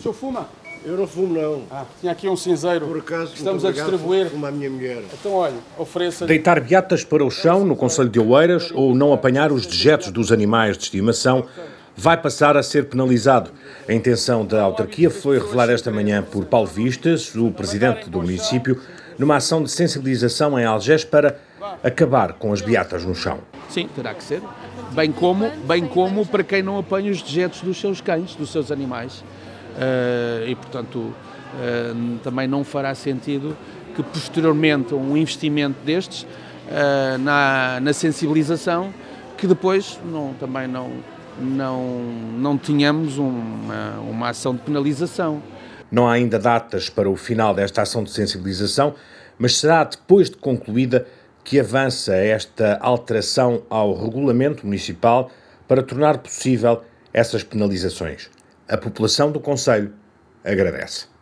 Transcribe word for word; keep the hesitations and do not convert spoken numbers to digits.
O senhor fuma? Eu não fumo, não. Ah, tinha aqui um cinzeiro. Por acaso, que estamos muito a obrigado, distribuir. Fuma a minha mulher. Então, olha, ofereça. Deitar beatas para o chão no concelho de Oeiras ou não apanhar os dejetos dos animais de estimação vai passar a ser penalizado. A intenção da autarquia foi revelada esta manhã por Paulo Vistas, o presidente do município, numa ação de sensibilização em Algés para acabar com as beatas no chão. Sim, terá que ser. Bem como, bem como para quem não apanha os dejetos dos seus cães, dos seus animais. Uh, e, portanto, uh, também não fará sentido que posteriormente um investimento destes uh, na, na sensibilização, que depois não, também não, não, não tenhamos uma, uma ação de penalização. Não há ainda datas para o final desta ação de sensibilização, mas será depois de concluída que avança esta alteração ao regulamento municipal para tornar possível essas penalizações. A população do concelho agradece.